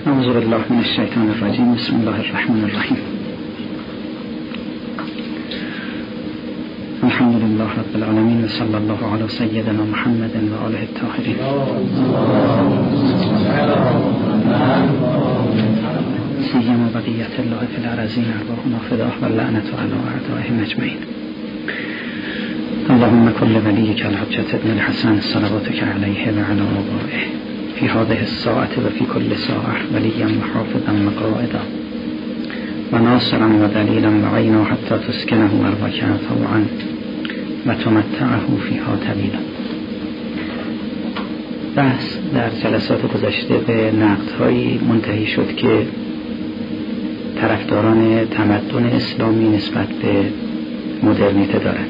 اعوذ بالله من الشیطان الرجیم. بسم الله الرحمن الرحیم. الحمد لله رب العالمین و صلی الله علی سیدنا محمد و آله الطاهرین. سیما بقیت الله فی الارضین ارواحنا فداه و لعنت علی اعدائهم اجمعین. اللهم كل وليك الحجة ابن الحسن صلواتك عليه وعلى آبائه في هذه الساعة وفي كل ساعة وليا وحافظا وقائدا وناصرا ودليلا وعينا حتى تسكنه أرضك طوعا وتمتعه فيها طويلا. بحث در جلسات گذشته به نقدهایی منتهی شد که طرفداران تمدن اسلامی نسبت به مدرنیته دارند.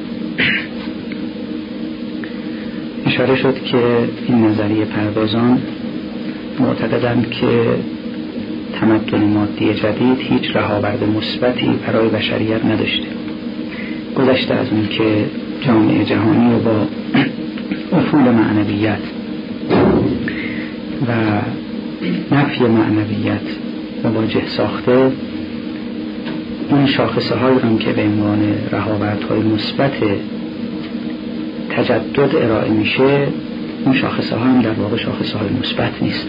اشاره شد که این نظریه پردازان معتقدند که تمدن مادی جدید هیچ رهاورد مثبتی برای بشریت نداشته. گذشته از اون که جامعه جهانی رو با افول معنویت و نفی معنویت مواجه ساخته، این شاخصه هایی هم که به عنوان رهاوردهای مثبت تجدد ارائه میشه، این شاخصه ها هم در واقع شاخصه های مثبت نیستن.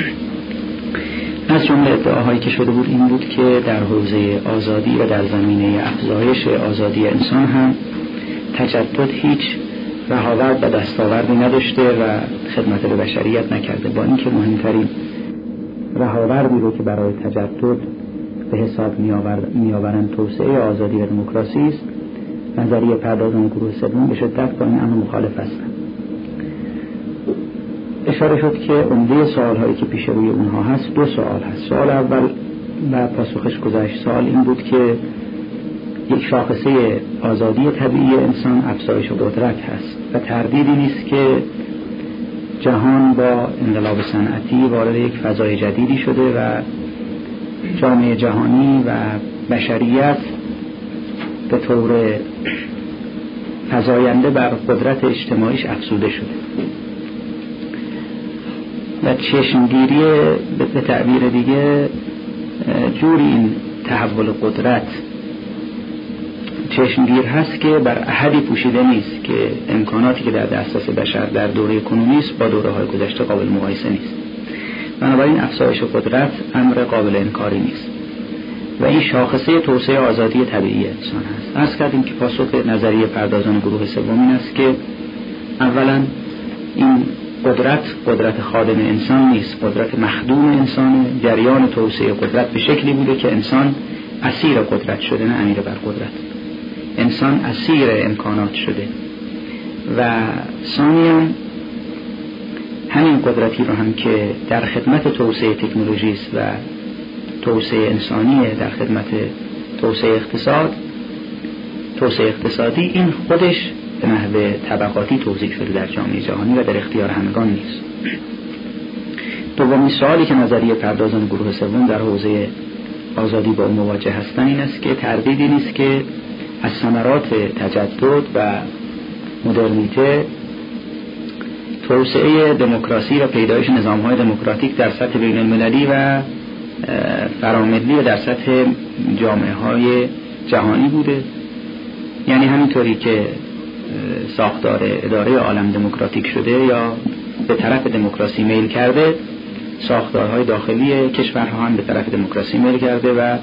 از جمله ادعاهایی که شده بود این بود که در حوزه آزادی و در زمینه افزایش آزادی انسان هم تجدد هیچ رهاورد و دستاوردی نداشته و خدمت به بشریت نکرده، با اینکه مهمترین رهاوردی رو که برای تجدد به حساب میآورند توسعه آزادی و دموکراسی است. نظریه پردازان گروه سوم به شدت با این امر مخالف هستند. اشاره شد که عمده سوال‌هایی که پیش روی اونها هست دو سوال هست. سوال اول و پاسخش گذشت سوال این بود که یک شاخصه آزادی طبیعی انسان افزایش قدرت هست و تردیدی نیست که جهان با انقلاب صنعتی وارد یک فضای جدیدی شده و جامعه جهانی و بشریت به طور فزاینده بر قدرت اجتماعیش افزوده شده و چشمگیری به تعبیر دیگه جوری این تحول قدرت چشمگیر هست که بر احدی پوشیده نیست که امکاناتی که در دسترس بشر در دوره کنونی است با دوره های گذشته قابل مقایسه نیست. بنابراین افزایش قدرت امر قابل انکاری نیست و این شاخصه توسعه آزادی طبیعی انسان هست. عرض کردیم که پاسخ نظریه پردازان گروه سوم این است که اولا این قدرت خادم انسان نیست، قدرت مخدوم انسان. جریان توسعه قدرت به شکلی بوده که انسان اسیر قدرت شده، نه امیر بر قدرت. انسان اسیر امکانات شده و ثانیاً همین قدرتی رو هم که در خدمت توسعه تکنولوژی است و توسعه انسانیه، در خدمت توسعه اقتصادی، این خودش به نحو طبقاتی توزیع شده در جامعه جهانی و در اختیار همگان نیست. دومین سوالی که نظریه پردازان گروه سوم در حوزه آزادی با مواجه هستند این است که تردیدی نیست که از ثمرات تجدد و مدرنیته توسعه دموکراسی و پیدایش نظام‌های دموکراتیک در سطح بین المللی و فراملی و در سطح جامعه‌های جهانی بوده. یعنی همینطوری که ساختار اداره عالم دموکراتیک شده یا به طرف دموکراسی میل کرده، ساختارهای داخلی کشورها هم به طرف دموکراسی میل کرده و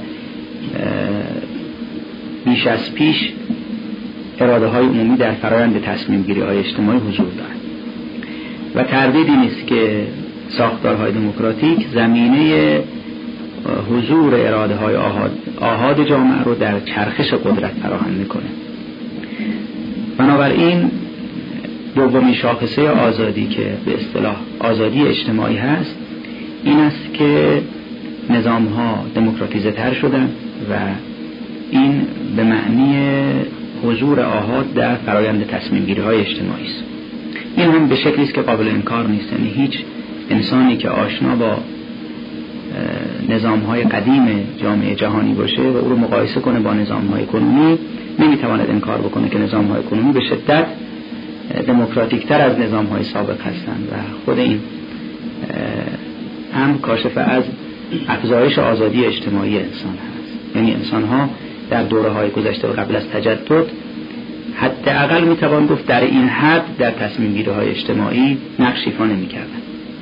بیش از پیش اراده‌های عمومی در فرآیند تصمیم‌گیری‌های اجتماعی حضور دارد و تردیدی نیست که ساختارهای دموکراتیک زمینه حضور اراده‌های آحاد جامعه رو در چرخش قدرت فراهم میکنه. بنابراین دومین شاخصه آزادی که به اصطلاح آزادی اجتماعی هست این است که نظام‌ها دموکراتیزه تر شدن و این به معنی حضور آحاد در فرآیند تصمیم‌گیری‌های اجتماعی است. این هم به شکلی است که قابل انکار نیست. یعنی هیچ انسانی که آشنا با نظام‌های قدیم جامعه جهانی باشه و او رو مقایسه کنه با نظام‌های کنونی نمی‌تواند انکار بکنه که نظام‌های کنونی به شدت دموکراتیک‌تر از نظام‌های سابق هستند و خود این هم کاشف از افزایش آزادی اجتماعی انسان هست. یعنی انسان‌ها در دوره‌های گذشته و قبل از تجدد حداقل میتوان گفت در این حد در تصمیم‌گیری‌های اجتماعی نقش ایفا نمی‌کردند.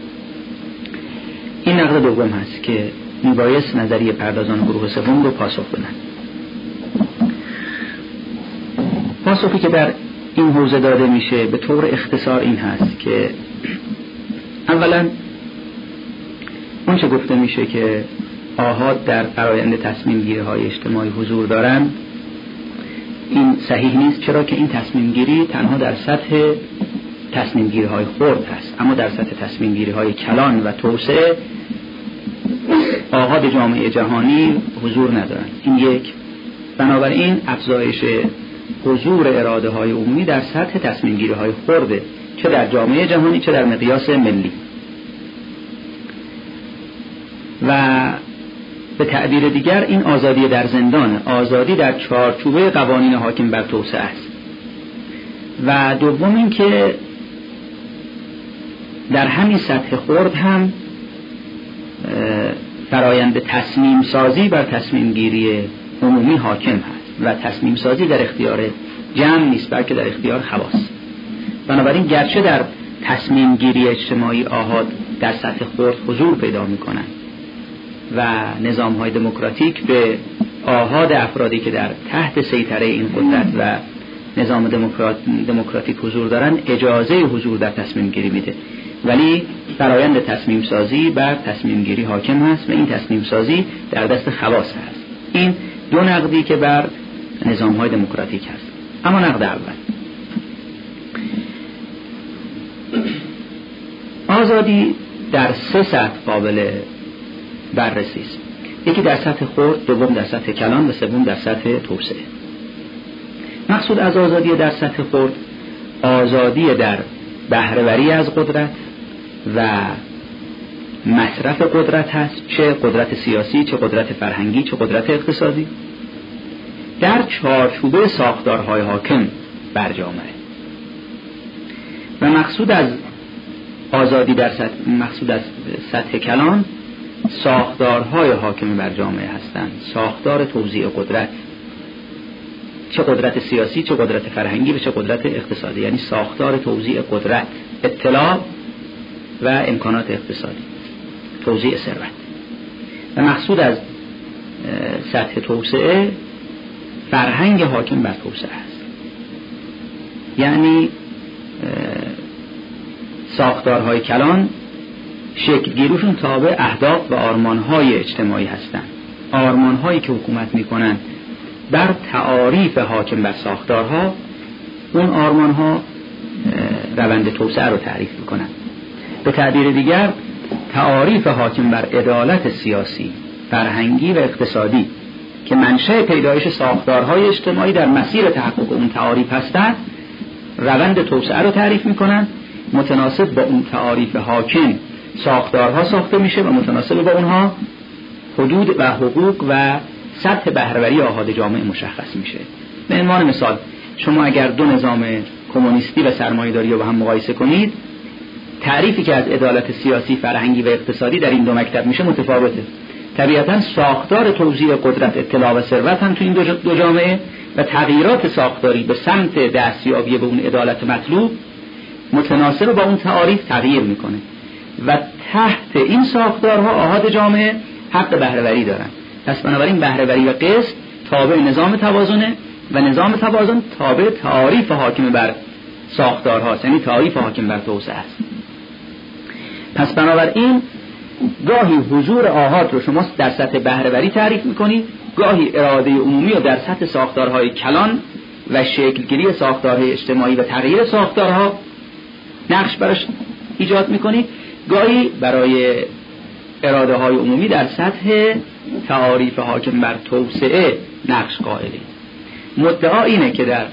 این نقد دوم هست که میبایست نظریه پردازان گروه سوم رو پاسخ بدن. پاسخی که در این حوزه داده میشه به طور اختصار این هست که اولا اون چه گفته میشه که آحاد در فرایند تصمیم گیری های اجتماعی حضور دارن این صحیح نیست، چرا که این تصمیم گیری تنها در سطح تصمیم گیری های خرد هست، اما در سطح تصمیم گیری های کلان و توسعه آحاد جامعه جهانی حضور ندارن. این یک. بنابراین افزایش حضور اراده های عمومی در سطح تصمیم گیری های خرده، چه در جامعه جهانی چه در مقیاس ملی. و به تعبیر دیگر این آزادی در زندان، آزادی در چارچوبه قوانین حاکم بر توسعه است. و دوم این که در همین سطح خرد هم فرایند تصمیم سازی بر تصمیم گیری عمومی حاکم هست و تصمیم سازی در اختیار جمع نیست بلکه در اختیار خواص. بنابراین گرچه در تصمیم گیری اجتماعی آحاد در سطح خرد حضور پیدا می کنند و نظام های دموکراتیک به آحاد افرادی که در تحت سیطره این قدرت و نظام دموکراتیک حضور دارن اجازه حضور در تصمیم گیری میده، ولی فرایند تصمیم سازی بر تصمیم گیری حاکم هست و این تصمیم سازی در دست خواص هست. این دو نقدی که بر نظام های دموکراتیک هست. اما نقد اول، آزادی در سه سطح قابل بررسی است. یکی در سطح خرد، دوم در سطح کلان و سوم در سطح توسعه. مقصود از آزادی در سطح خرد آزادی در بهره‌وری از قدرت و مصرف قدرت هست، چه قدرت سیاسی، چه قدرت فرهنگی، چه قدرت اقتصادی، در چارچوبه ساختارهای حاکم بر جامعه. و مقصود از آزادی در سطح کلان ساختارهای حاکم بر جامعه هستند، ساختار توزیع قدرت، چه قدرت سیاسی، چه قدرت فرهنگی و چه قدرت اقتصادی، یعنی ساختار توزیع قدرت، اطلاع و امکانات اقتصادی، توزیع ثروت. و مقصود از سطح توسعه فرهنگ حاکم بر توسعه است، یعنی ساختارهای کلان شکلگیریشون تابع اهداف و آرمانهای اجتماعی هستند، آرمانهایی که حکومت میکنن بر تعاریف حاکم بر ساختارها. اون آرمانها روند توسعه رو تعریف میکنن. به تعبیر دیگر تعاریف حاکم بر عدالت سیاسی، فرهنگی و اقتصادی که منشأ پیدایش ساختارهای اجتماعی در مسیر تحقق اون تعاریف هستند، روند توسعه رو تعریف میکنن. متناسب با اون تعاریف حاکم ساختارها ساخته میشه و متناسب با اونها حدود و حقوق و سطح بهره‌وری آحاد جامعه مشخص میشه. به عنوان مثال شما اگر دو نظام کمونیستی و سرمایه‌داری رو با هم مقایسه کنید، تعریفی که از عدالت سیاسی، فرهنگی و اقتصادی در این دو مکتب میشه متفاوته. طبیعتاً ساختار توزیع قدرت، اطلاع و ثروت هم تو این دو جامعه و تغییرات ساختاری به سمت دستیابی به اون عدالت مطلوب متناسب با اون تعاریف تغییر میکنه و تحت این ساختارها آحاد جامعه حق بهره‌وری دارن. پس بنابراین بهره‌وری و قسط تابع نظام توازنه و نظام توازن تابع تعاریف حاکم بر ساختارهاست، یعنی تعاریف حاکم بر توسعه است. پس بنابراین گاهی حضور آحاد رو شما در سطح بهره‌وری تعریف میکنید، گاهی اراده عمومی رو در سطح ساختارهای کلان و شکلگیری ساختارهای اجتماعی و تغییر ساختارها نقش براش ایجاد میکنید، گاهی برای اراده های عمومی در سطح تعاریف حاکم بر توسعه نقش قائلید. مدعا اینه که در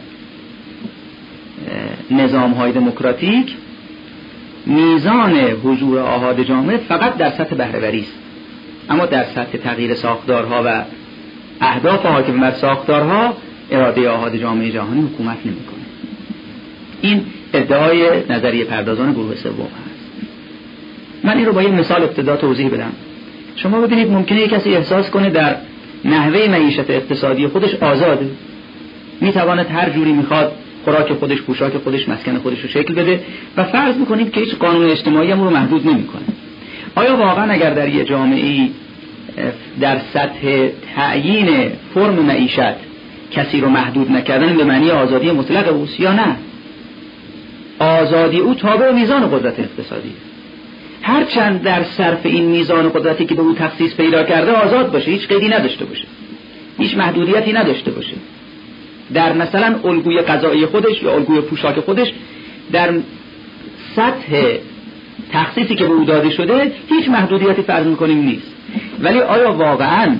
نظام های دموکراتیک میزان حضور آحاد جامعه فقط در سطح بهره‌وری است، اما در سطح تغییر ساختارها و اهداف حاکم بر ساختارها اراده آحاد جامعه جهانی حکومت نمیکنه. این ادعای نظریه پردازان گروه سوم هست. من این رو با یک مثال ابتدا توضیح بدم. شما ببینید ممکنه یک کسی احساس کنه در نحوه معیشت اقتصادی خودش آزاده، میتواند هر جوری میخواد خوراک خودش، پوشاک خودش، مسکن خودش رو شکل بده و فرض میکنید که هیچ قانون اجتماعی هم رو محدود نمیکنه. آیا واقعا اگر در یک جامعه‌ای در سطح تعیین فرم معیشت کسی رو محدود نکردن به معنی آزادی مطلق اوست یا نه؟ آزادی او تابع میزان قدرت اقتصادی، هرچند در صرف این میزان قدرتی که به او تخصیص پیدا کرده آزاد باشه، هیچ قیدی نداشته باشه، هیچ محدودیتی نداشته باشه، در مثلا الگوی غذایی خودش یا الگوی پوشاک خودش در سطح تخصیصی که به او داده شده هیچ محدودیتی فرض میکنیم نیست. ولی آیا واقعا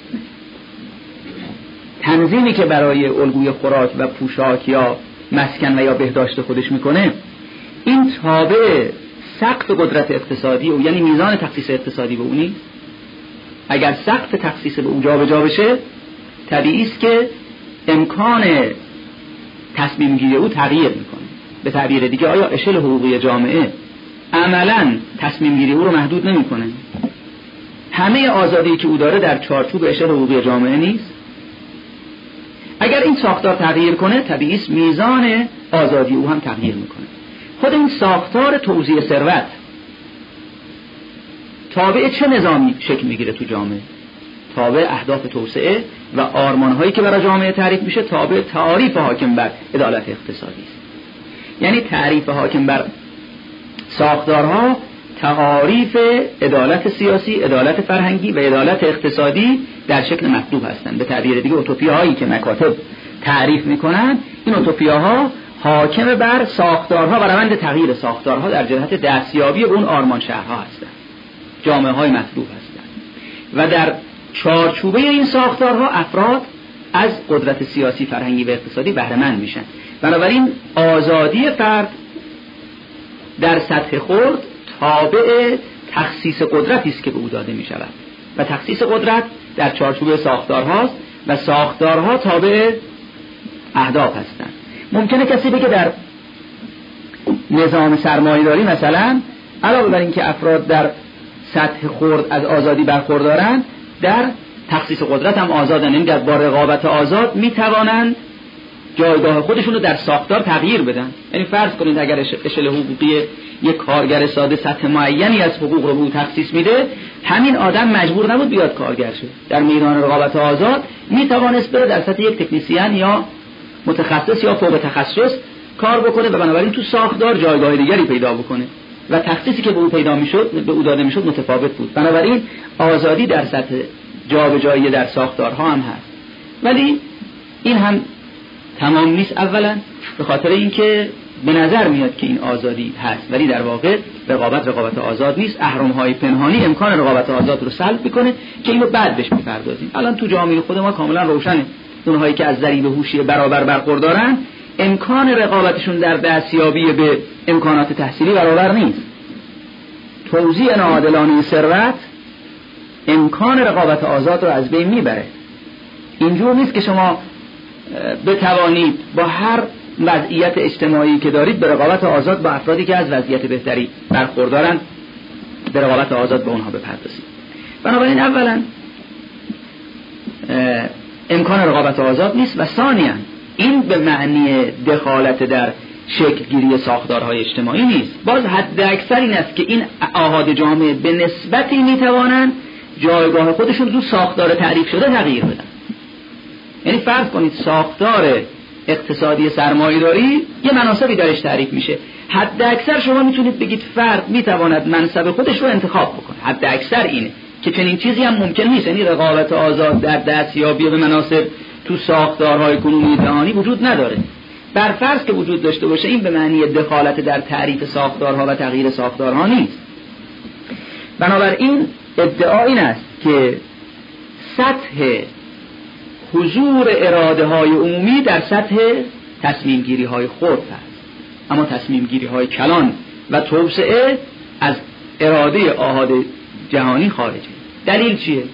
تنظیمی که برای الگوی خوراک و پوشاک یا مسکن و یا بهداشت خودش میکنه این تابع سقف قدرت اقتصادی او، یعنی میزان تخصیص اقتصادی به او نیست؟ اگر سقف تخصیص به او جابجا بشه طبیعی است که امکان تصمیم گیری او تغییر میکنه. به تعبیر دیگه آیا اشل حقوقی جامعه عملاً تصمیم گیری او رو محدود نمیکنه؟ همه آزادی که او داره در چارچوب اشل حقوقی جامعه نیست؟ اگر این ساختار تغییر کنه طبیعی است میزان آزادی او هم تغییر میکنه. خود این ساختار توزیع ثروت تابع چه نظامی شکل میگیره تو جامعه؟ تابع اهداف توسعه و آرمانهایی که برای جامعه تعریف میشه تابع تعریف حاکم بر عدالت اقتصادی است. یعنی تعریف حاکم بر ساختارها تعریف عدالت سیاسی، عدالت فرهنگی و عدالت اقتصادی در شکل مطلوب هستند. به تعبیر دیگه اوتوپیاهایی که مکاتب تعریف میکنن این اوتوپیاها حاکم بر ساختارها و روند تغییر ساختارها در جهت دستیابی به اون آرمان شهرها هستند، جامعه های مطلوب هستند و در چارچوبه این ساختارها افراد از قدرت سیاسی، فرهنگی و اقتصادی بهره مند میشن. بنابراین آزادی فرد در سطح خرد تابع تخصیص قدرتی است که به او داده می شود و تخصیص قدرت در چارچوب ساختارهاست و ساختارها تابع اهداف هستند. ممکنه کسی بگه در نظام سرمایه‌داری مثلا علاوه بر اینکه افراد در سطح خرد از آزادی برخوردارند در تخصیص قدرت هم آزادن، این با رقابت آزاد می توانند جایگاه خودشون رو در ساختار تغییر بدن. یعنی فرض کنید اگر اشل حقوقی یک کارگر ساده سطح معینی از حقوق رو به او تخصیص میده، همین آدم مجبور نبود بیاد کارگر شه. در میدان رقابت آزاد میتوانست بره در سطح یک تکنیسیان یا متخصص یا فوق تخصص کار بکنه و بنابراین تو ساختار جایگاه دیگری پیدا بکنه و تخصیصی که به او پیدا میشد، به او داده میشد متفاوت بود. بنابراین آزادی در سطح جابجایی در ساختارها هم هست، ولی این هم تمام نیست. اولا به خاطر اینکه به نظر میاد که این آزادی هست ولی در واقع رقابت آزاد نیست. اهرم‌های پنهانی امکان رقابت آزاد رو سلب میکنه که اینو بعد بهش میپردازیم. الان تو جامعه خود ما کاملا روشنه اونهایی که از ضریب هوشی برابر برخوردارن امکان رقابتشون در دستیابی به امکانات تحصیلی برابر نیست. توزیع ناعادلانه ثروت امکان رقابت آزاد رو از بین میبره. اینجور نیست که شما بتوانید با هر وضعیت اجتماعی که دارید به رقابت آزاد با افرادی که از وضعیت بهتری برخوردارند به رقابت آزاد با اونها بپردازید. بنابراین اولا امکان رقابت آزاد نیست و ثانیاً این به معنی دخالت در شکل گیری ساختارهای اجتماعی نیست. باز حد اکثر این است که این آحاد جامعه به نسبتی میتوانند جایگاه خودشون رو ساختار تعریف شده تغییر بدن. یعنی فرض کنید ساختار اقتصادی سرمایه‌داری یه مناسبی درش تعریف میشه، حد اکثر شما میتونید بگید فرد میتواند منصب خودش رو انتخاب بکنه. حد اکثر اینه که چنین چیزی هم ممکن نیست. یعنی رقابت آزاد در دستیابی به مناصب تو ساختارهای کنونی جهانی وجود نداره. بر فرض که وجود داشته باشه این به معنی دخالت در تعریف ساختارها و تغییر ساختارها نیست. بنابراین ادعا این است که سطح حضور اراده های عمومی در سطح تصمیم گیری های خرد هست، اما تصمیم گیری های کلان و توسعه از اراده آحاد جهانی خارجه. دلیل چیه؟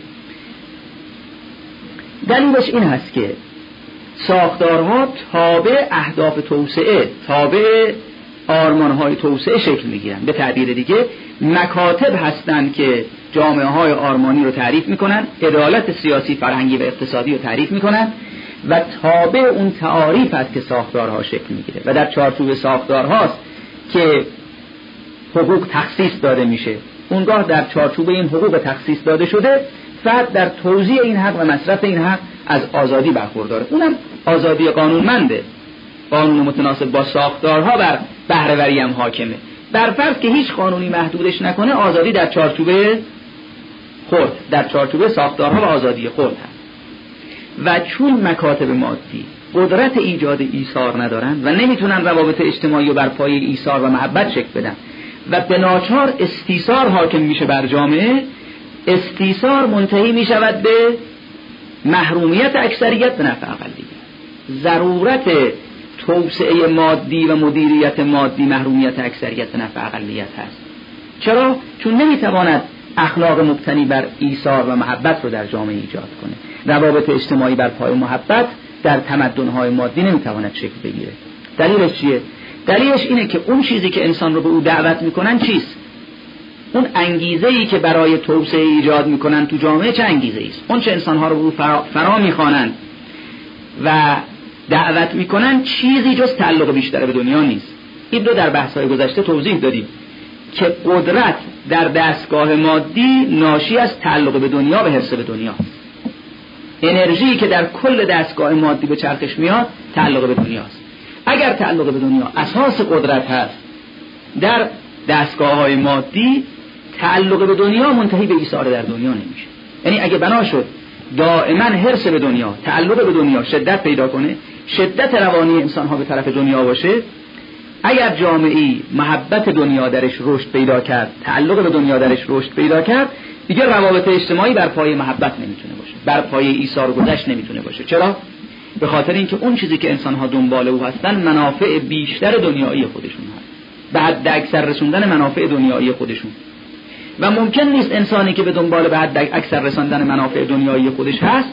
دلیلش این هست که ساختارها تابع اهداف توسعه، تابع آرمان‌های توسعه شکل می‌گیرن. به تعبیر دیگه مکاتب هستند که جامعه‌های آرمانی رو تعریف می‌کنن، عدالت سیاسی، فرهنگی و اقتصادی رو تعریف می‌کنن و تابع اون تعاریف است که ساختارها شکل می‌گیره و در چارچوب ساختارهاست که حقوق تخصیص داده میشه. اونگاه در چارچوب این حقوق تخصیص داده شده فرد در توزیع این حق و مصرف این حق از آزادی برخورداره. اونم آزادی قانونمنده، قانون متناسب با ساختارها بر بهره‌وری هم حاکمه. بر فرض که هیچ قانونی محدودش نکنه، آزادی در چارچوب خود، در چارچوب ساختارها و آزادی خود هست. و چون مکاتب مادی قدرت ایجاد ایثار ندارن و نمیتونن روابط اجتماعی و بر پایه ایثار و محبت شکل بدن و به ناچار استیثار حاکم میشه بر جامعه، استیثار منتهی میشود به محرومیت اکثریت به نفع اقلیت. ضرورت توسعه مادی و مدیریت مادی محرومیت اکثریت به نفع اقلیت هست. چرا؟ چون نمیتواند اخلاق مبتنی بر ایثار و محبت رو در جامعه ایجاد کنه. روابط اجتماعی بر پایه محبت در تمدن‌های مادی نمیتواند شکل بگیره. دلیلش چیه؟ دلیلش اینه که اون چیزی که انسان رو به او دعوت میکنن چیست؟ اون انگیزه‌ای که برای توسعه ایجاد میکنن تو جامعه چه انگیزه‌ای است؟ اون چه انسان‌ها رو به او فرا میخوانند و دعوت میکنن چیزی جز تعلق بیشتر به دنیا نیست. این رو در بحث‌های گذشته توضیح دادیم که قدرت در دستگاه مادی ناشی از تعلق به دنیا و حرص به دنیا است. انرژی که در کل دستگاه مادی به چرخش میاد تعلق به دنیا است. اگر تعلق به دنیا اساس قدرت هست در دستگاه‌های مادی، تعلق به دنیا منتهی به ایثار در دنیا نمیشه. یعنی اگه بنا شد دائما حرص به دنیا، تعلق به دنیا شدت پیدا کنه، شدت روانی انسان‌ها به طرف دنیا باشه، اگر جامعه‌ای محبت دنیا درش رشد پیدا کرد، تعلق به دنیا درش رشد پیدا کرد، دیگه روابط اجتماعی بر پایه محبت نمیتونه باشه، بر پایه ایثار و گذشت نمیتونه باشه. چرا؟ به خاطر اینکه اون چیزی که انسان‌ها دنبال او هستن منافع بیشتر دنیایی خودشون هست، به حد اکثر رسوندن منافع دنیایی خودشون. و ممکن نیست انسانی که به دنبال به حد اکثر رساندن منافع دنیایی خودش هست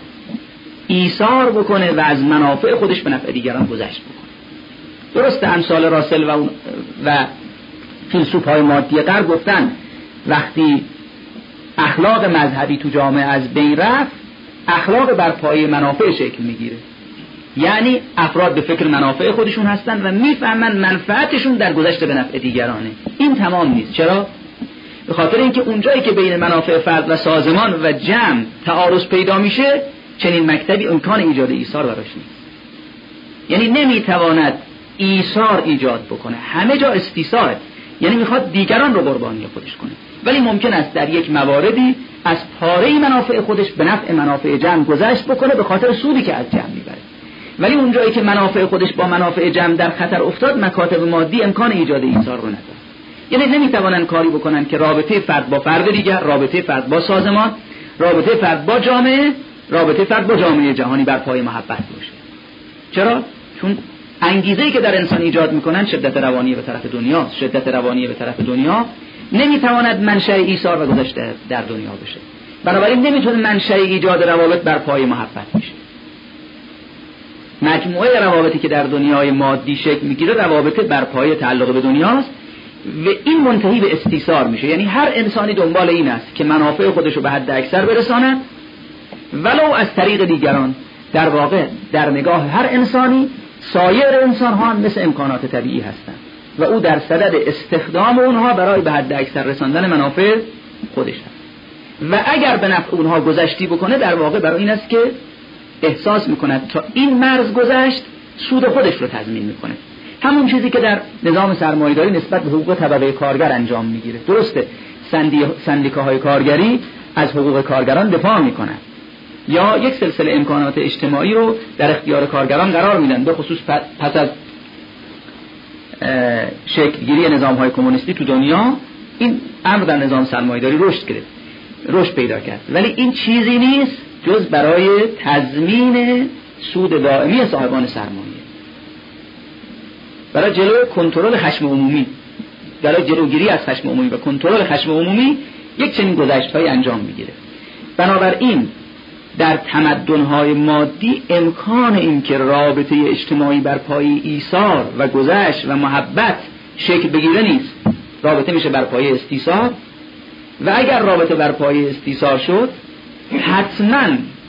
ایثار بکنه و از منافع خودش به نفع دیگران گذشت بکنه. درسته امثال راسل و فیلسوف‌های مادی غرب گفتن وقتی اخلاق مذهبی تو جامعه از بین رفت، اخلاق بر پایه منافع شکل میگیره. یعنی افراد به فکر منافع خودشون هستن و میفهمن منفعتشون در گذشت به نفع دیگرانه. این تمام نیست. چرا؟ به خاطر اینکه اونجایی که بین منافع فرد و سازمان و جمع تعارض پیدا میشه، چنین مکتبی امکان ایجاد ایثار براش نیست. یعنی نمیتواند ایثار ایجاد بکنه، همه جا استیثاره. یعنی میخواد دیگران رو قربانی خودش کنه، ولی ممکن است در یک مواردی از پاره منافع خودش به نفع منافع جمع گذشت بکنه به خاطر سودی که از جمع میبره. ولی اونجایی که منافع خودش با منافع جمع در خطر افتاد، مکاتب مادی امکان ایجاد ایثار رو نداره. یعنی نمیتوانن کاری بکنن که رابطه فرد با فرد دیگر، رابطه فرد با سازمان، رابطه فرد با جامعه، رابطه فرد با جامعه جهانی بر پایه محبت باشه. چرا؟ چون انگیزه‌ای که در انسان ایجاد میکنن شدت روانی به طرف دنیا، شدت روانی به طرف دنیا نمیتواند منشأ ایثار و گذشت در دنیا بشه. بنابراین نمیتونه منشأ ایجاد روابط بر پایه محبت بشه. مجموعه روابطی که در دنیای مادی شکل میگیره روابط بر پایه تعلق به دنیاست و این منتهی به استیثار میشه. یعنی هر انسانی دنبال این است که منافع خودش رو به حد اکثر برساند ولو از طریق دیگران. در واقع در نگاه هر انسانی سایر انسان ها هم مثل امکانات طبیعی هستند و او در صدد استخدام اونها برای به حد اکثر رساندن منافع خودش هست و اگر به نفع اونها گذشتی بکنه در واقع برای این است که احساس میکند تا این مرز گذشت سود خودش رو تضمین میکنه. همون چیزی که در نظام سرمایه‌داری نسبت به حقوق طبقه کارگر انجام میگیره. درسته سندیکاهای کارگری از حقوق کارگران دفاع میکنن یا یک سلسله امکانات اجتماعی رو در اختیار کارگران قرار میدن، به خصوص پس از شکلگیری نظام‌های کمونیستی تو دنیا این امر در نظام سرمایه‌داری رشد پیدا کرد. ولی این چیزی نیست جز برای تضمین سود دائمی صاحبان سرمایه، برای جلوی کنترل خشم عمومی، برای جلوگیری از خشم عمومی و کنترل خشم عمومی یک چنین گذشت‌هایی انجام میگیره. بنابراین در تمدن‌های مادی امکان این که رابطه اجتماعی بر پایه ایثار و گذشت و محبت شکل بگیره نیست، رابطه میشه بر پایه استیثار و اگر رابطه بر پایه استیثار شد حتما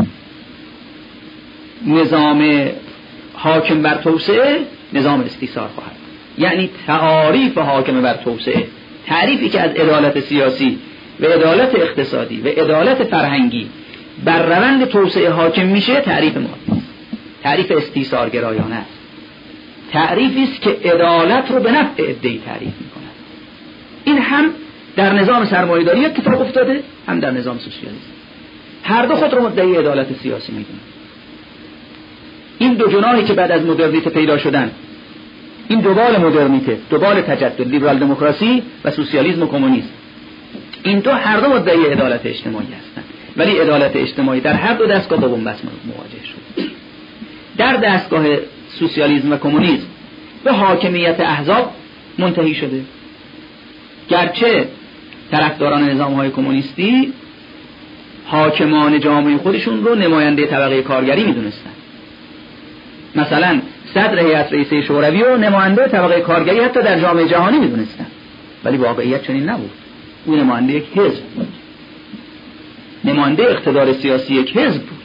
نظام حاکم بر توسعه نظام استیثار خواهد. یعنی تعریف حاکم بر توسعه، تعریفی که از عدالت سیاسی و عدالت اقتصادی و عدالت فرهنگی بر روند توسعه حاکم میشه، تعریف ما تعریف استیثارگرایانه است، تعریفی است که عدالت رو به نفع عده‌ای تعریف میکنه. این هم در نظام سرمایه‌داری اتفاق افتاده، هم در نظام سوسیالیسم. هر دو خود رو مدعی عدالت سیاسی میدونن. این دو جناحی که بعد از مدرنیته پیدا شدن، این دوبال مدرنیته، دوبال تجدد، لیبرال دموکراسی و سوسیالیسم و کمونیسم، این دو هر دو مدعی عدالت اجتماعی هستند، ولی عدالت اجتماعی در هر دو دستگاه با بنبست مواجه شد. در دستگاه سوسیالیسم و کمونیسم به حاکمیت احزاب منتهی شده، گرچه طرفداران نظام‌های کمونیستی حاکمان جامعه خودشون رو نماینده طبقه کارگری می‌دونستن. مثلا صدر هیئت رئیسه شوروی رو نماینده طبقه کارگری حتی در جامعه جهانی می‌دونستن، ولی واقعیت چنین نبود. او نماینده یک حزب بود، نماینده اقتدار سیاسی یک حزب بود،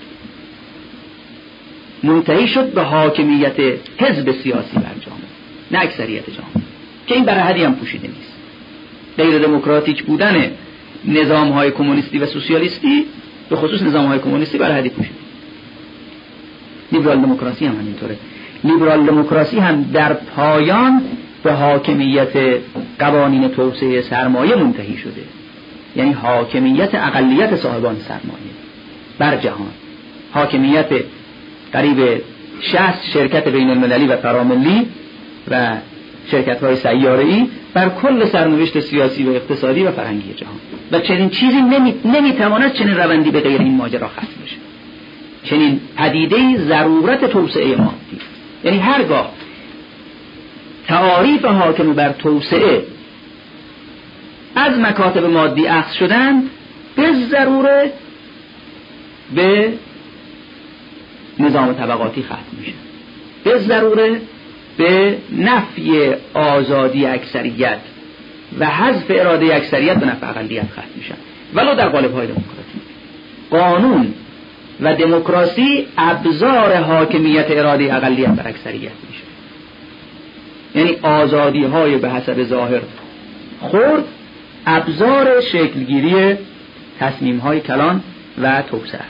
منتهی شد به حاکمیت حزب سیاسی بر جامعه، نه اکثریت جامعه، که این برای حدی هم پوشیده نیست. غیر دموکراتیک بودن نظام‌های کمونیستی و سوسیالیستی، به خصوص نظام‌های کمونیستی، برای حدی پوشیده. لیبرال دموکراسی هم همینطوره. لیبرال دموکراسی هم در پایان به حاکمیت قوانین توسعه سرمایه منتهی شده، یعنی حاکمیت اقلیت صاحبان سرمایه بر جهان، حاکمیت قریب 60 شرکت بین المللی و فراملی و شرکت‌های سیاره‌ای بر کل سرنوشت سیاسی و اقتصادی و فرهنگی جهان. و چنین چیزی نمیتواند چنین روندی به غیر این ماجرا ختم بشه. چنین پدیده‌ای ضرورت توسعه مادی، یعنی هرگاه تعاریف حاکم بر توسعه از مکاتب مادی اخذ شدن، به ضروره به نظام طبقاتی ختم میشه، به ضروره به نفی آزادی اکثریت و حذف اراده اکثریت به نفع اقلیت ختم میشن، ولو در قالب‌های دموکراتیک. قانون و دموکراسی ابزار حاکمیت اراده اقلیت بر اکثریت میشه، یعنی آزادی‌های به حسب ظاهر خرد ابزار شکلگیری تصمیم‌های کلان و توسعه.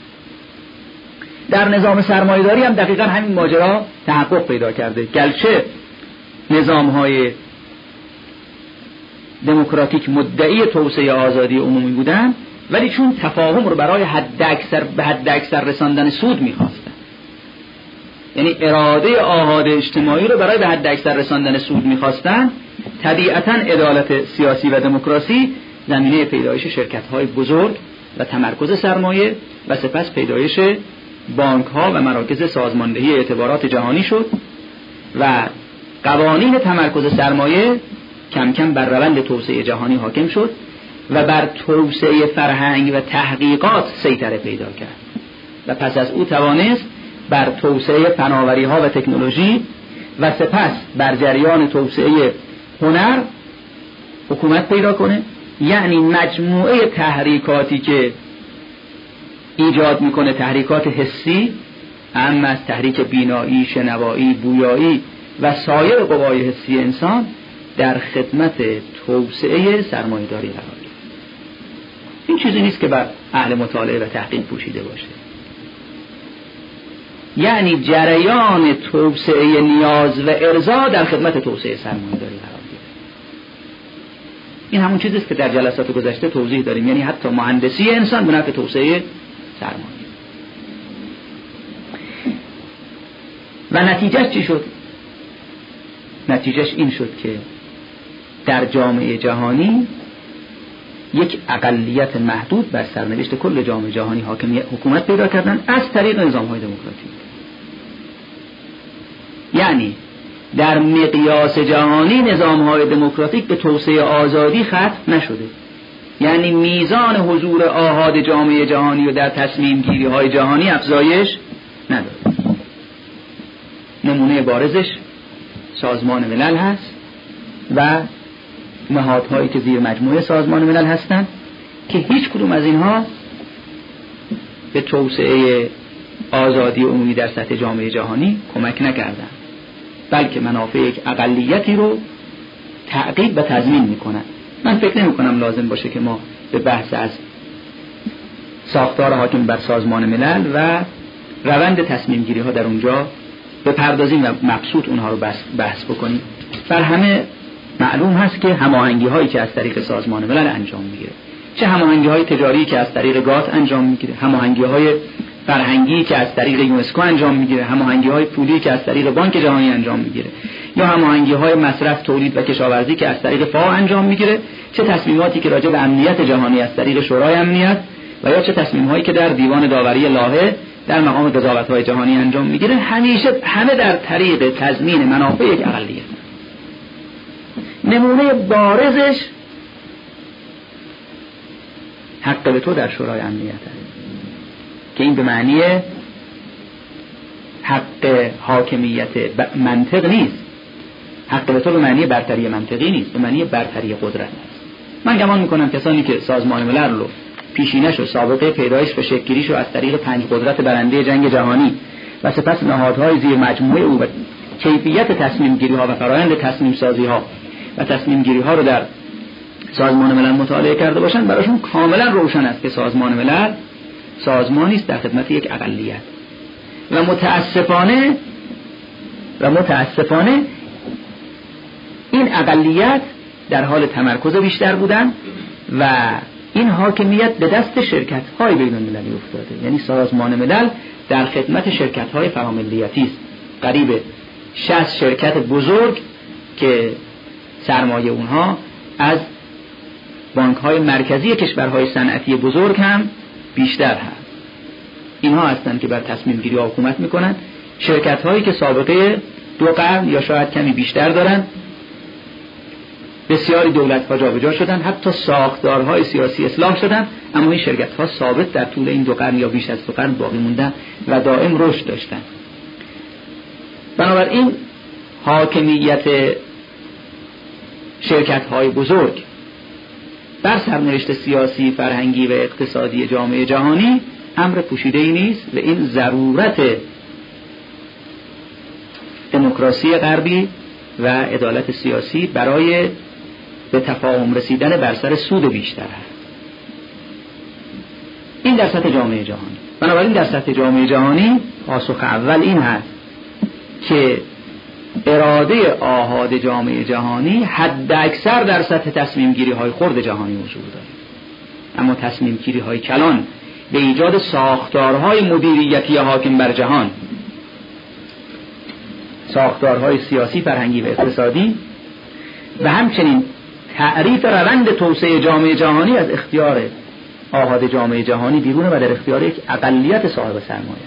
در نظام سرمایه‌داری هم دقیقاً همین ماجرا تحقق پیدا کرده، گرچه نظام‌های دموکراتیک مدعی توسعه آزادی عمومی بودن، ولی چون تفاهم رو برای به حد اکثر رساندن سود می‌خواستن، یعنی اراده آحاد اجتماعی رو برای به حد اکثر رساندن سود می‌خواستن، طبیعتاً عدالت سیاسی و دموکراسی زمینه پیدایش شرکت‌های بزرگ و تمرکز سرمایه و سپس پیدایش بانک‌ها و مراکز سازماندهی اعتبارات جهانی شد و قوانین تمرکز سرمایه کم کم بر روند توسعه جهانی حاکم شد و بر توسعه فرهنگ و تحقیقات سیطره پیدا کرد و پس از او توانست بر توسعه فناوری‌ها و تکنولوژی و سپس بر جریان توسعه هنر حکومت پیدا کنه. یعنی مجموعه تحریکاتی که ایجاد میکنه، تحریکات حسی، اما از تحریک بینایی، شنوایی، بویایی و سایر قوای حسی انسان، در خدمت توسعه سرمایه‌داری قرار گرفت. این چیزی نیست که بر اهل مطالعه و تحقیق پوشیده باشه. یعنی جریان توسعه نیاز و ارضا در خدمت توسعه سرمایه‌داری قرار گرفت. این همون چیزیست که در جلسات گذشته توضیح داریم، یعنی حتی مهندسی انسان به نفع توسعه سرمایه. و نتیجهش چی شد؟ نتیجهش این شد که در جامعه جهانی یک اقلیت محدود بر سرنوشت کل جامعه جهانی حکومت پیدا کردن از طریق نظام‌های دموکراتیک. یعنی در مقیاس جهانی نظام‌های دموکراتیک به توسعه آزادی ختم نشده، یعنی میزان حضور آحاد جامعه جهانی و در تصمیم گیری های جهانی افزایش نداره. نمونه بارزش سازمان ملل هست، و نهادهایی که زیر مجموعه سازمان ملل هستند که هیچ کدوم از اینها به توسعه آزادی عمومی در سطح جامعه جهانی کمک نکردند، بلکه منافع یک اقلیتی رو تعقیب و تضمین میکنند. من فکر نمی کنم لازم باشه که ما به بحث از ساختار حاکم بر سازمان ملل و روند تصمیم گیری ها در اونجا بپردازیم و مبسوط اونها رو بحث بکنیم. بر همه معلوم هست که هماهنگی هایی که از طریق سازمان ملل انجام میگیره، چه هماهنگی های تجاری که از طریق گات انجام میگیره، هماهنگی های فرهنگی که از طریق یونسکو انجام میگیره، هماهنگی های پولی که از طریق بانک جهانی انجام میگیره، یا هماهنگی های مصرف، تولید و کشاورزی که از طریق فاو انجام میگیره، چه تصمیماتی که راجع به امنیت جهانی از طریق شورای امنیت و یا چه تصمیم هایی که در دیوان داوری لاهه در مقام قضاوت های جهانی انجام میگیره، همیشه همه در طریق تضمین منافع یک اقلیت. نمونه بارزش حق به تو در شورای امنیت هست که این به معنی حق حاکمیت منطق نیست. حق به تو به معنی برتری منطقی نیست، به معنی برتری قدرت است. من گمان میکنم کسانی که سازمان ملل رو پیشینش و سابقه پیدایش و شکل‌گیریش رو از طریق 5 قدرت برنده جنگ جهانی و سپس نهادهای زیر مجموعه او و کیفیت تصمیم گیری ها و فرآیند تصمیم سازی ها و تصمیم گیری ها رو در سازمان ملل مطالعه کرده باشند، براشون کاملا روشن است که سازمان ملل سازمانی است در خدمت یک اقلیت و متاسفانه این اقلیت در حال تمرکز بیشتر بودن و این حاکمیت به دست شرکت‌های بین‌المللی افتاده. یعنی سازمان ملل در خدمت شرکت‌های فراملیتی است، قریب 60 شرکت بزرگ که سرمایه اونها از بانک‌های مرکزی کشورهای صنعتی بزرگ هم بیشتر هست. اینها هستند که بر تصمیم گیری حکومت میکنند. شرکت‌هایی که سابقه 2 قرن یا شاید کمی بیشتر دارند، بسیاری دولت‌ها جابجا شدند، حتی ساختارهای سیاسی اصلاح شدند، اما این شرکت‌ها ثابت در طول این 2 قرن یا بیش از 2 قرن باقی موندند و دائم رشد داشتند. بنابراین حاکمیت شرکت‌های بزرگ بر سرنوشت سیاسی، فرهنگی و اقتصادی جامعه جهانی امر پوشیده‌ای نیست و این ضرورت دموکراسی غربی و عدالت سیاسی برای به تفاهم رسیدن بر سر سود بیشتر هست. این در سطح جامعه جهانی. بنابراین در سطح جامعه جهانی پاسخ اول این هست که اراده آحاد جامعه جهانی حد اکثر در سطح تصمیم گیری های خرد جهانی حضور داره، اما تصمیم گیری های کلان به ایجاد ساختارهای مدیریتی حاکم بر جهان، ساختارهای سیاسی، فرهنگی و اقتصادی و همچنین تعریف روند توسعه جامعه جهانی از اختیار آحاد جامعه جهانی بیرونه و در اختیار یک اقلیت صاحب سرمایه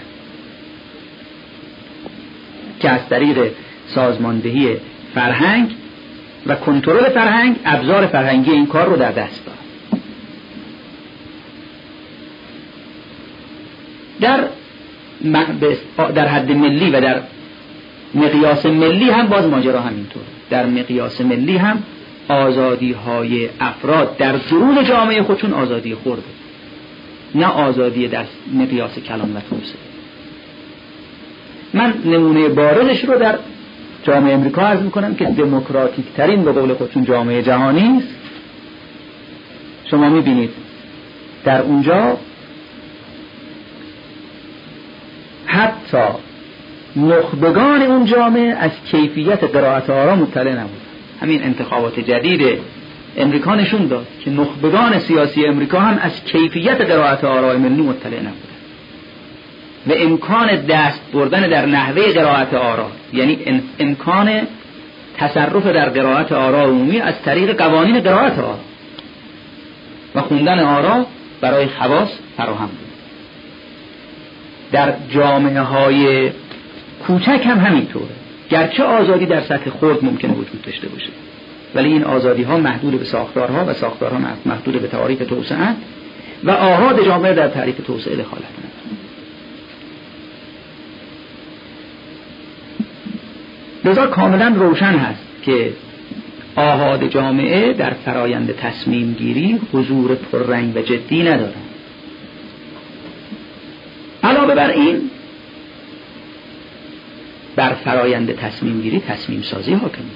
که از طریق سازماندهی فرهنگ و کنترل فرهنگ ابزار فرهنگی این کار رو در دست دارد. در حد ملی و در مقیاس ملی هم باز ماجرا همینطور. در مقیاس ملی هم آزادی های افراد در درون جامعه خودشون آزادی خورده، نه آزادی در مقیاس کلان و توسعه. من نمونه بارزش رو در جامعه امریکا عرض میکنم که دموکراتیک ترین به قول خودشون جامعه جهانی است. شما میبینید در اونجا حتی نخبگان اون جامعه از کیفیت قرائت آرا مطلع نبود. همین انتخابات جدید امریکا نشون داد که نخبگان سیاسی امریکا هم از کیفیت قرائت آرای ملی مطلع نبود و امکان دست بردن در نحوه قرائت آرا، یعنی امکان تصرف در قرائت آرا عمومی از طریق قوانین قرائت آرا و خوندن آرا برای خواص فراهم بود. در جامعه های کوچک هم همینطوره. گرچه آزادی در سطح خرد ممکنه وجود داشته باشه، ولی این آزادی ها محدود به ساختارها و ساختارها محدود به تعاریف توسعه و آحاد جامعه در تعریف توسعه دخالت نداره. لذا کاملا روشن هست که آحاد جامعه در فرایند تصمیم گیری حضور پررنگ و جدی ندارن. علاوه بر این بر فرایند تصمیم گیری تصمیم سازی حاکمه.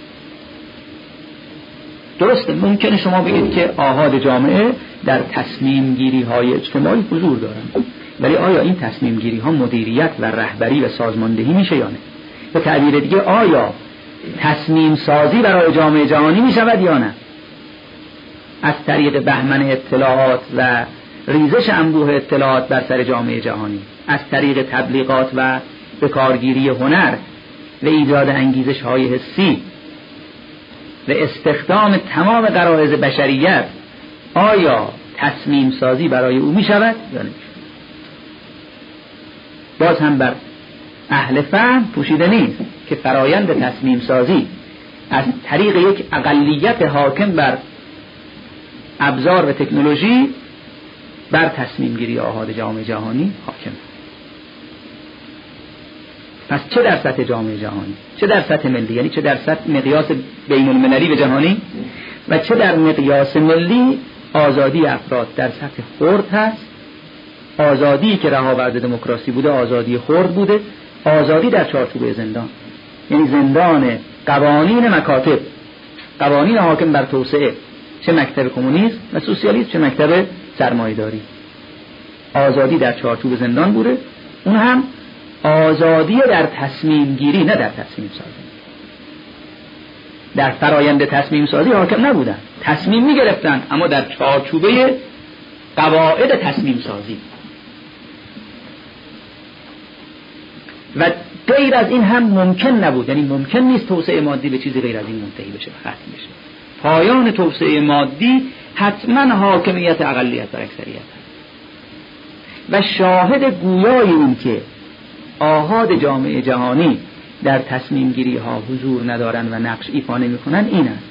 درسته ممکنه شما بگید که آحاد جامعه در تصمیم گیری های اجتماعی حضور دارن، ولی آیا این تصمیم گیری ها مدیریت و رهبری و سازماندهی میشه یا نه؟ به تعبیر دیگه آیا تصمیم سازی برای جامعه جهانی می شود یا نه؟ از طریق بهمن اطلاعات و ریزش انبوه اطلاعات بر سر جامعه جهانی، از طریق تبلیغات و به کارگیری هنر و ایجاد انگیزش های حسی و استخدام تمام غرایز بشریت، آیا تصمیم سازی برای او می شود یا نه؟ باز هم بر اهل فهم پوشیده نیست که فرایند تصمیم سازی از طریق یک اقلیت حاکم بر ابزار و تکنولوژی بر تصمیم گیری آحاد جامعه جهانی حاکم. پس چه در سطح جامعه جهانی، چه در سطح ملی، یعنی چه در سطح مقیاس بین المللی و جهانی و چه در مقیاس ملی، آزادی افراد در سطح خرد هست. آزادی که رهاورد دموکراسی بوده آزادی خرد بوده، آزادی در چارچوب زندان، یعنی زندان قوانین مکاتب، قوانین حاکم بر توسعه، چه مکتب کمونیسم و سوسیالیسم چه مکتب سرمایه‌داری. آزادی در چارچوب زندان بوده، اون هم آزادی در تصمیم گیری نه در تصمیم سازی. در فرایند تصمیم سازی حاکم نبودن، تصمیم می گرفتن اما در چارچوبه قواعد تصمیم سازی. و غیر از این هم ممکن نبود، یعنی ممکن نیست توسعه مادی به چیزی غیر از این منتهی بشه و ختم بشه. پایان توسعه مادی حتما حاکمیت اقلیت بر اکثریت هست. و شاهد گویای این که آحاد جامعه جهانی در تصمیم گیری ها حضور ندارن و نقش ایفا نمی کنن این است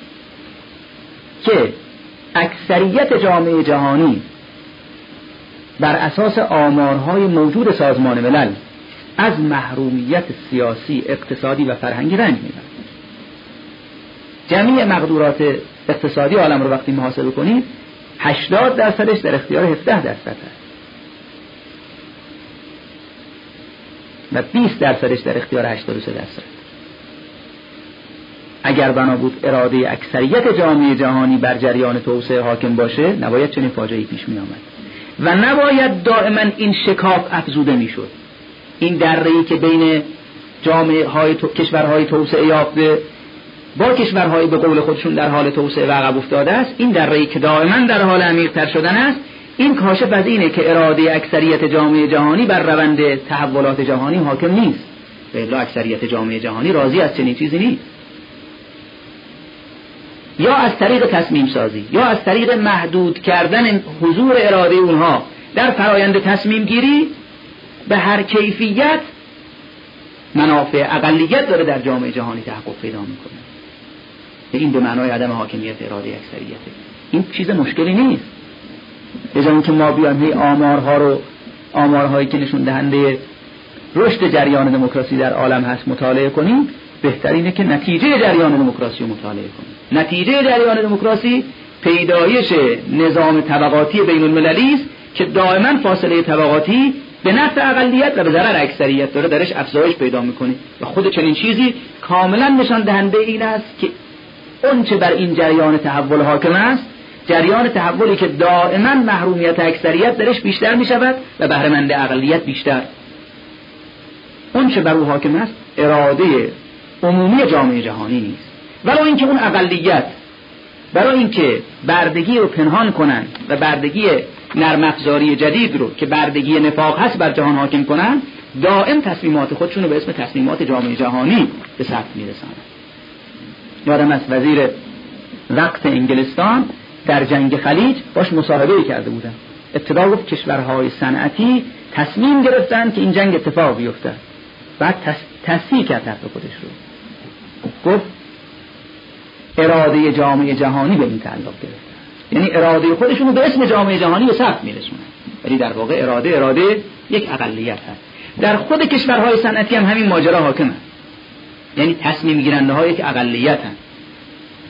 که اکثریت جامعه جهانی بر اساس آمارهای موجود سازمان ملل از محرومیت سیاسی، اقتصادی و فرهنگی رنج میبرند. جمعی مقدورات اقتصادی عالم رو وقتی محاسبه کنید 80% در اختیار 17% هست و 20% در اختیار 83%. اگر بنا بود اراده اکثریت جامعه جهانی بر جریان توسعه حاکم باشه، نباید چنین فاجعه‌ای پیش می آمد و نباید دائما این شکاف افزوده می شد. این دره‌ای که بین کشورهای توسعه یافته با کشورهای به قول خودشون در حال توسعه و عقب افتاده است، این دره‌ای که دائما در حال عمیق‌تر شدن است، این کاشف از اینه که اراده اکثریت جامعه جهانی بر روند تحولات جهانی حاکم نیست. به اصطلاح اکثریت جامعه جهانی راضی از چنین چیزی نیست. یا از طریق تصمیم سازی یا از طریق محدود کردن حضور اراده اونها در فرایند تصمیم گیری به هر کیفیت منافع اقلیت داره در جامعه جهانی تحقق پیدا میکنه. این به معنای عدم حاکمیت اراده اکثریته. این چیز مشکلی نیست. به جای اینکه ما بیایم آمارهایی که نشون دهنده رشد جریان دموکراسی در عالم هست مطالعه کنیم، بهترینه که نتیجه جریان دموکراسی رو مطالعه کنیم. نتیجه جریان دموکراسی پیدایش نظام طبقاتی بین المللی است که دائما فاصله طبقاتی به نفع اقلیت و به ضرر اکثریت داره درش افزایش پیدا میکنه و خود چنین چیزی کاملا نشان دهنده این است که اون چه بر این جریان تحول حاکم است، جریان تحولی که دائما محرومیت اکثریت درش بیشتر می شود و بهره‌مند اقلیت بیشتر. اون چه بر او حاکم است اراده عمومی جامعه جهانی نیست، ولو اینکه اون اقلیت برای اینکه بردگی رو پنهان کنن و بردگی نرم افزاری جدید رو که بردگی نفاق هست بر جهان حاکم کنن، دائم تصمیمات خودشون رو به اسم تصمیمات جامعه جهانی به ثبت میرسانن. یادم است وزیر وقت انگلستان در جنگ خلیج باش مصاحبه کرده بودن. ابتدا گفت کشورهای صنعتی تصمیم گرفتن که این جنگ اتفاق بیفته. بعد تصحیح کرد حرف خودش رو. گفت اراده جامعه جهانی به این تعلق گرفته. یعنی اراده خودشون رو به اسم جامعه جهانی به ثبت میرسونن. ولی در واقع اراده یک اقلیت هست. در خود کشورهای صنعتی هم همین ماجرا حاکمه. یعنی تصمیم گیرنده های یک اقلیت هست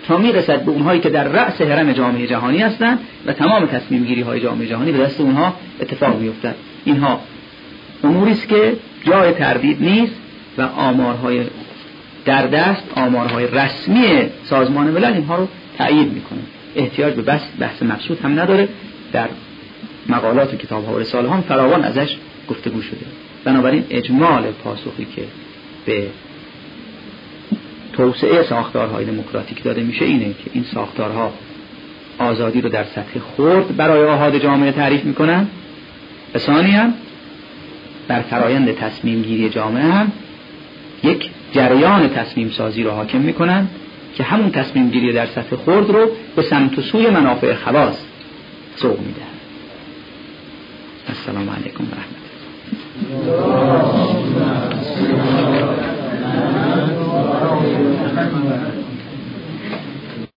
تا میرسد به اونهایی که در رأس هرم جامعه جهانی هستند و تمام تصمیم گیری های جامعه جهانی به دست اونها اتفاق میافتد. اینها اموری است که جای تردید نیست و آمارهای در دست، آمارهای رسمی سازمان ملل اینها رو تأیید میکنه. احتیاج به بحث مبسوط هم نداره، در مقالات و کتاب‌ها و رساله ها فراوان ازش گفتگو شده. بنابراین اجمال پاسخی که به توسعه ساختارهای دموکراتیک داده میشه اینه که این ساختارها آزادی رو در سطح خرد برای آحاد جامعه تعریف میکنن و ثانیاً بر فرایند تصمیم گیری جامعه هم یک جریان تصمیم سازی رو حاکم میکنن که همون تصمیم گیری در سطح خرد رو به سمت و سوی منافع خواص سوق میدن. السلام علیکم و رحمت الله.